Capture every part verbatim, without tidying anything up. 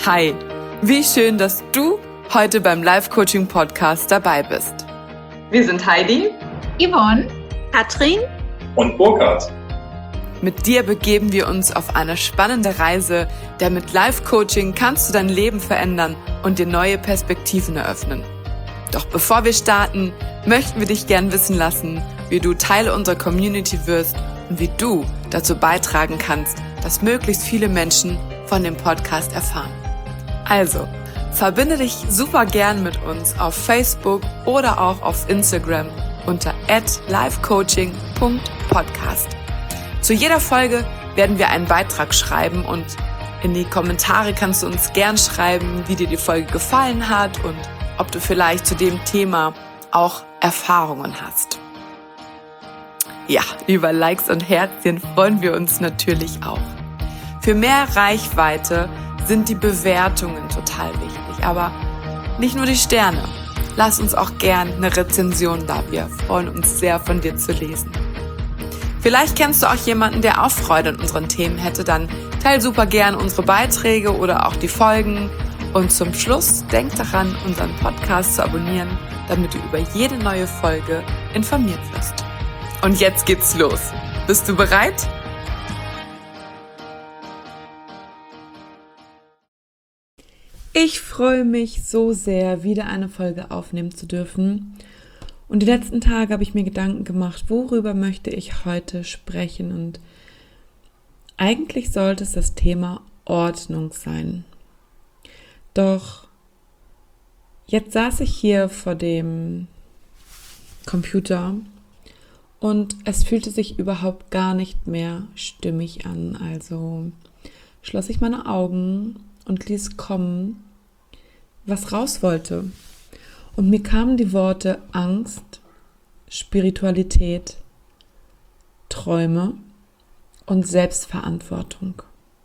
Hi, wie schön, dass du heute beim Life-Coaching-Podcast dabei bist. Wir sind Heidi, Yvonne, Katrin und Burkhard. Mit dir begeben wir uns auf eine spannende Reise, denn mit Life-Coaching kannst du dein Leben verändern und dir neue Perspektiven eröffnen. Doch bevor wir starten, möchten wir dich gern wissen lassen, wie du Teil unserer Community wirst und wie du dazu beitragen kannst, dass möglichst viele Menschen von dem Podcast erfahren. Also, verbinde dich super gern mit uns auf Facebook oder auch auf Instagram unter at livecoaching punkt podcast. Zu jeder Folge werden wir einen Beitrag schreiben und in die Kommentare kannst du uns gern schreiben, wie dir die Folge gefallen hat und ob du vielleicht zu dem Thema auch Erfahrungen hast. Ja, über Likes und Herzchen freuen wir uns natürlich auch. Für mehr Reichweite sind die Bewertungen total wichtig, aber nicht nur die Sterne. Lass uns auch gern eine Rezension da, wir freuen uns sehr, von dir zu lesen. Vielleicht kennst du auch jemanden, der auch Freude an unseren Themen hätte, dann teil super gern unsere Beiträge oder auch die Folgen. Und zum Schluss denk daran, unseren Podcast zu abonnieren, damit du über jede neue Folge informiert wirst. Und jetzt geht's los. Bist du bereit? Ich freue mich so sehr, wieder eine Folge aufnehmen zu dürfen. Und die letzten Tage habe ich mir Gedanken gemacht, worüber möchte ich heute sprechen. Und eigentlich sollte es das Thema Ordnung sein. Doch jetzt saß ich hier vor dem Computer und es fühlte sich überhaupt gar nicht mehr stimmig an. Also schloss ich meine Augen und ließ kommen, was raus wollte. Und mir kamen die Worte Angst, Spiritualität, Träume und Selbstverantwortung.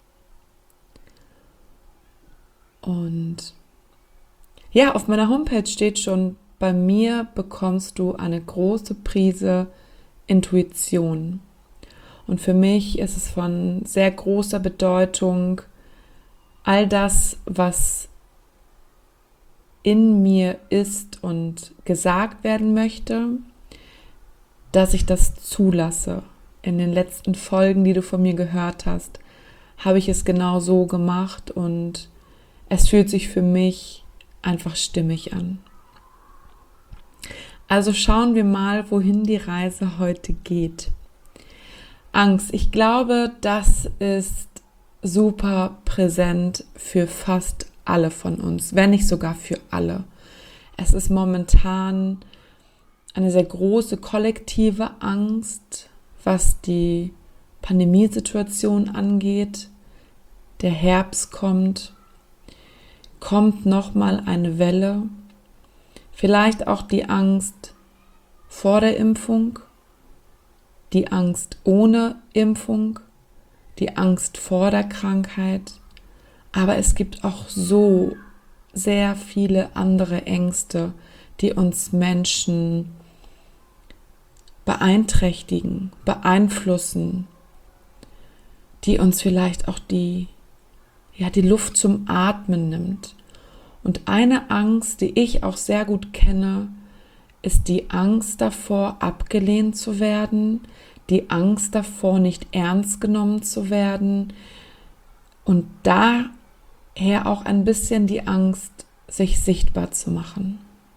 Und ja, auf meiner Homepage steht schon, bei mir bekommst du eine große Prise Intuition. Und für mich ist es von sehr großer Bedeutung, all das, was in mir ist und gesagt werden möchte, dass ich das zulasse. In den letzten Folgen, die du von mir gehört hast, habe ich es genau so gemacht und es fühlt sich für mich einfach stimmig an. Also schauen wir mal, wohin die Reise heute geht. Angst, ich glaube, das ist super präsent für fast alle von uns, wenn nicht sogar für alle. Es ist momentan eine sehr große kollektive Angst, was die Pandemiesituation angeht. Der Herbst kommt, kommt nochmal eine Welle, vielleicht auch die Angst vor der Impfung, die Angst ohne Impfung, die Angst vor der Krankheit. Aber es gibt auch so sehr viele andere Ängste, die uns Menschen beeinträchtigen, beeinflussen, die uns vielleicht auch die, ja, die Luft zum Atmen nimmt. Und eine Angst, die ich auch sehr gut kenne, ist die Angst davor, abgelehnt zu werden, die Angst davor, nicht ernst genommen zu werden und daher auch ein bisschen die Angst, sich sichtbar zu machen.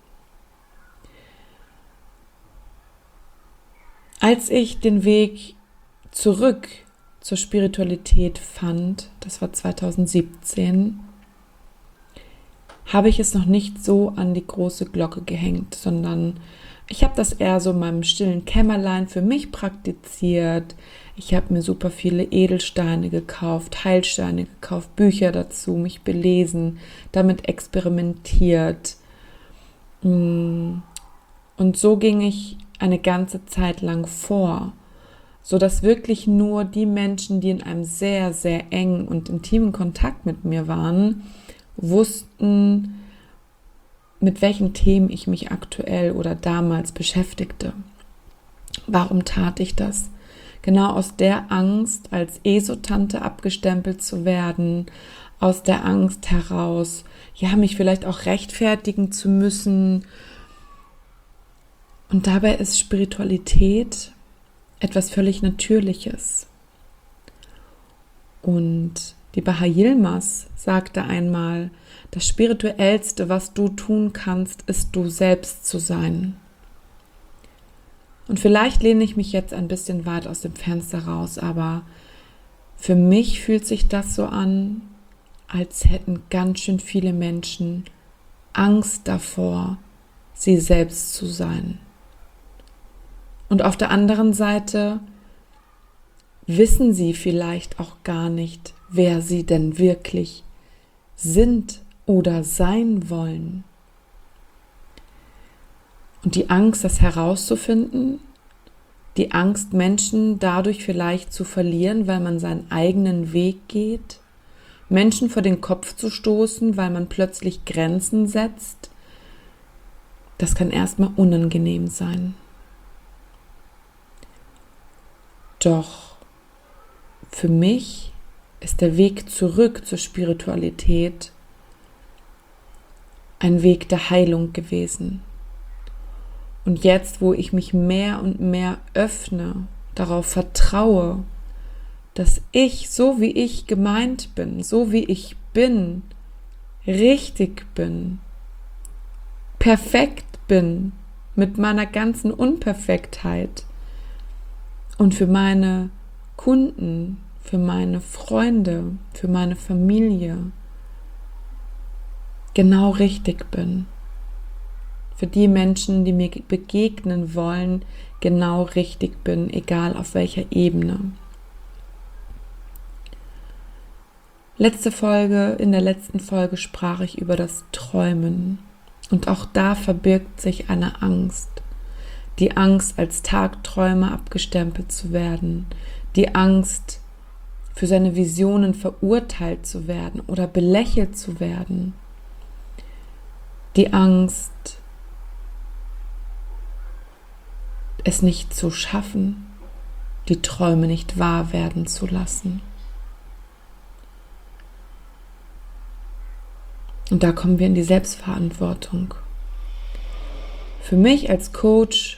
Als ich den Weg zurück zur Spiritualität fand, das war zwanzig siebzehn, habe ich es noch nicht so an die große Glocke gehängt, sondern ich habe das eher so in meinem stillen Kämmerlein für mich praktiziert. Ich habe mir super viele Edelsteine gekauft, Heilsteine gekauft, Bücher dazu, mich belesen, damit experimentiert. Und so ging ich eine ganze Zeit lang vor, sodass wirklich nur die Menschen, die in einem sehr, sehr engen und intimen Kontakt mit mir waren, wussten, mit welchen Themen ich mich aktuell oder damals beschäftigte. Warum tat ich das? Genau aus der Angst, als Esotante abgestempelt zu werden, aus der Angst heraus, ja, mich vielleicht auch rechtfertigen zu müssen. Und dabei ist Spiritualität etwas völlig Natürliches. Und die Baha Yilmaz sagte einmal, das Spirituellste, was du tun kannst, ist du selbst zu sein. Und vielleicht lehne ich mich jetzt ein bisschen weit aus dem Fenster raus, aber für mich fühlt sich das so an, als hätten ganz schön viele Menschen Angst davor, sie selbst zu sein. Und auf der anderen Seite wissen sie vielleicht auch gar nicht, wer sie denn wirklich sind oder sein wollen. Und die Angst, das herauszufinden, die Angst, Menschen dadurch vielleicht zu verlieren, weil man seinen eigenen Weg geht, Menschen vor den Kopf zu stoßen, weil man plötzlich Grenzen setzt, das kann erstmal unangenehm sein. Doch für mich ist der Weg zurück zur Spiritualität ein Weg der Heilung gewesen. Und jetzt, wo ich mich mehr und mehr öffne, darauf vertraue, dass ich, so wie ich gemeint bin, so wie ich bin, richtig bin, perfekt bin, mit meiner ganzen Unperfektheit und für meine Kunden, für meine Freunde, für meine Familie genau richtig bin. Für die Menschen, die mir begegnen wollen, genau richtig bin, egal auf welcher Ebene. Letzte Folge, in der letzten Folge sprach ich über das Träumen. Und auch da verbirgt sich eine Angst. Die Angst, als Tagträumer abgestempelt zu werden. Die Angst, für seine Visionen verurteilt zu werden oder belächelt zu werden. Die Angst, es nicht zu schaffen, die Träume nicht wahr werden zu lassen. Und da kommen wir in die Selbstverantwortung. Für mich als Coach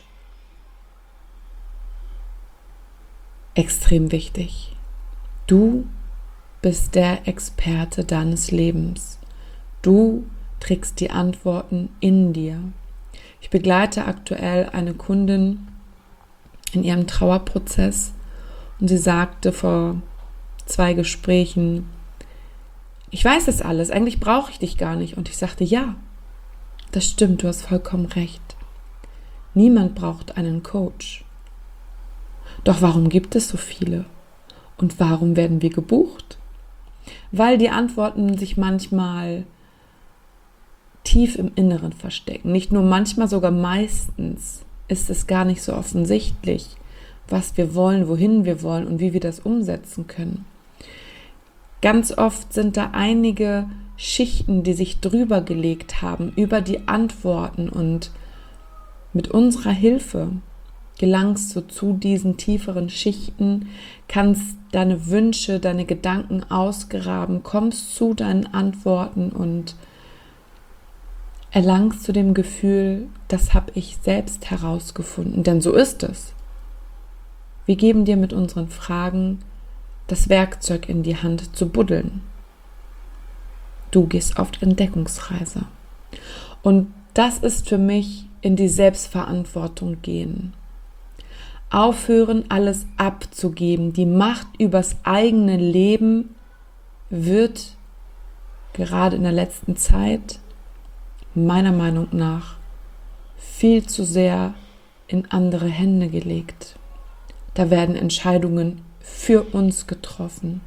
extrem wichtig. Du bist der Experte deines Lebens. Du trägst die Antworten in dir. Ich begleite aktuell eine Kundin in ihrem Trauerprozess und sie sagte vor zwei Gesprächen, ich weiß das alles, eigentlich brauche ich dich gar nicht. Und ich sagte, ja, das stimmt, du hast vollkommen recht. Niemand braucht einen Coach. Doch warum gibt es so viele? Und warum werden wir gebucht? Weil die Antworten sich manchmal tief im Inneren verstecken. Nicht nur manchmal, sogar meistens ist es gar nicht so offensichtlich, was wir wollen, wohin wir wollen und wie wir das umsetzen können. Ganz oft sind da einige Schichten, die sich drüber gelegt haben, über die Antworten, und mit unserer Hilfe gelangst du zu diesen tieferen Schichten, kannst deine Wünsche, deine Gedanken ausgraben, kommst zu deinen Antworten und erlangst zu dem Gefühl, das habe ich selbst herausgefunden, denn so ist es. Wir geben dir mit unseren Fragen das Werkzeug in die Hand zu buddeln. Du gehst auf Entdeckungsreise. Und das ist für mich in die Selbstverantwortung gehen. Aufhören, alles abzugeben. Die Macht übers eigene Leben wird gerade in der letzten Zeit meiner Meinung nach viel zu sehr in andere Hände gelegt. Da werden Entscheidungen für uns getroffen.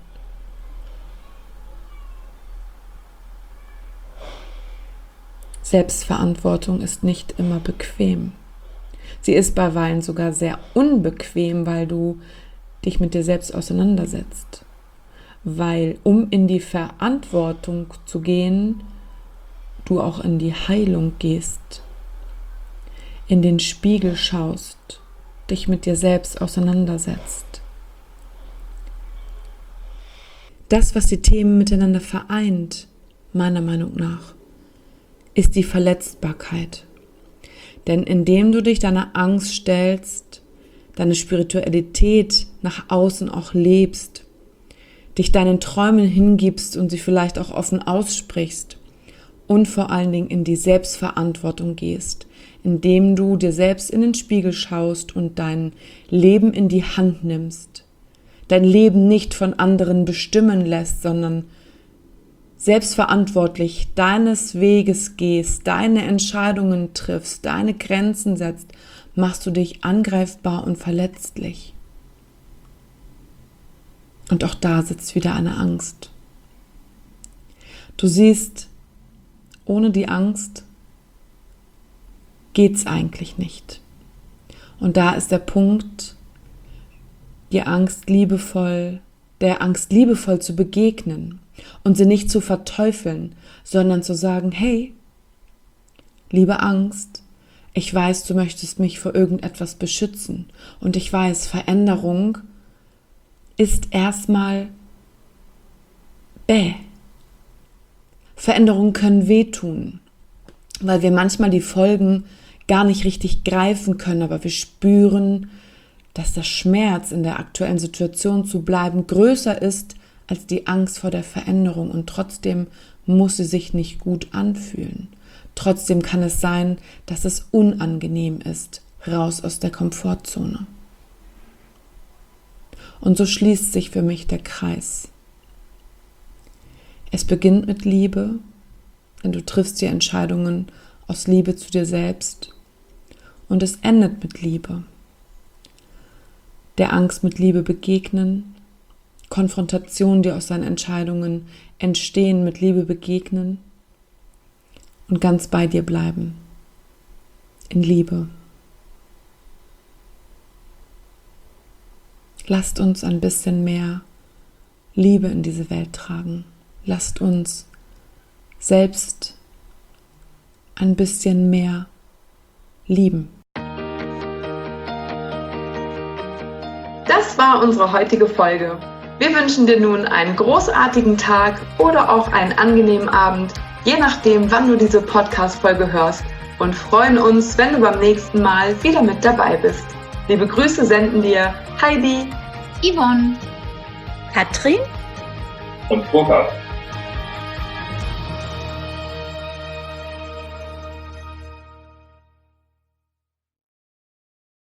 Selbstverantwortung ist nicht immer bequem. Sie ist beiweilen sogar sehr unbequem, weil du dich mit dir selbst auseinandersetzt. Weil, um in die Verantwortung zu gehen, du auch in die Heilung gehst, in den Spiegel schaust, dich mit dir selbst auseinandersetzt. Das, was die Themen miteinander vereint, meiner Meinung nach, ist die Verletzbarkeit. Denn indem du dich deiner Angst stellst, deine Spiritualität nach außen auch lebst, dich deinen Träumen hingibst und sie vielleicht auch offen aussprichst und vor allen Dingen in die Selbstverantwortung gehst, indem du dir selbst in den Spiegel schaust und dein Leben in die Hand nimmst, dein Leben nicht von anderen bestimmen lässt, sondern selbstverantwortlich deines Weges gehst, deine Entscheidungen triffst, deine Grenzen setzt, machst du dich angreifbar und verletzlich. Und auch da sitzt wieder eine Angst. Du siehst, ohne die Angst geht's eigentlich nicht. Und da ist der Punkt, die Angst liebevoll, der Angst liebevoll zu begegnen und sie nicht zu verteufeln, sondern zu sagen, hey, liebe Angst, ich weiß, du möchtest mich vor irgendetwas beschützen und ich weiß, Veränderung ist erstmal bäh. Veränderungen können wehtun, weil wir manchmal die Folgen gar nicht richtig greifen können, aber wir spüren, dass der Schmerz in der aktuellen Situation zu bleiben größer ist als die Angst vor der Veränderung und trotzdem muss sie sich nicht gut anfühlen. Trotzdem kann es sein, dass es unangenehm ist, raus aus der Komfortzone. Und so schließt sich für mich der Kreis. Es beginnt mit Liebe, denn du triffst die Entscheidungen aus Liebe zu dir selbst und es endet mit Liebe. Der Angst mit Liebe begegnen, Konfrontationen, die aus seinen Entscheidungen entstehen, mit Liebe begegnen und ganz bei dir bleiben, in Liebe. Lasst uns ein bisschen mehr Liebe in diese Welt tragen. Lasst uns selbst ein bisschen mehr lieben. Das war unsere heutige Folge. Wir wünschen dir nun einen großartigen Tag oder auch einen angenehmen Abend, je nachdem, wann du diese Podcast-Folge hörst und freuen uns, wenn du beim nächsten Mal wieder mit dabei bist. Liebe Grüße senden dir Heidi, Yvonne, Katrin und Burkhard.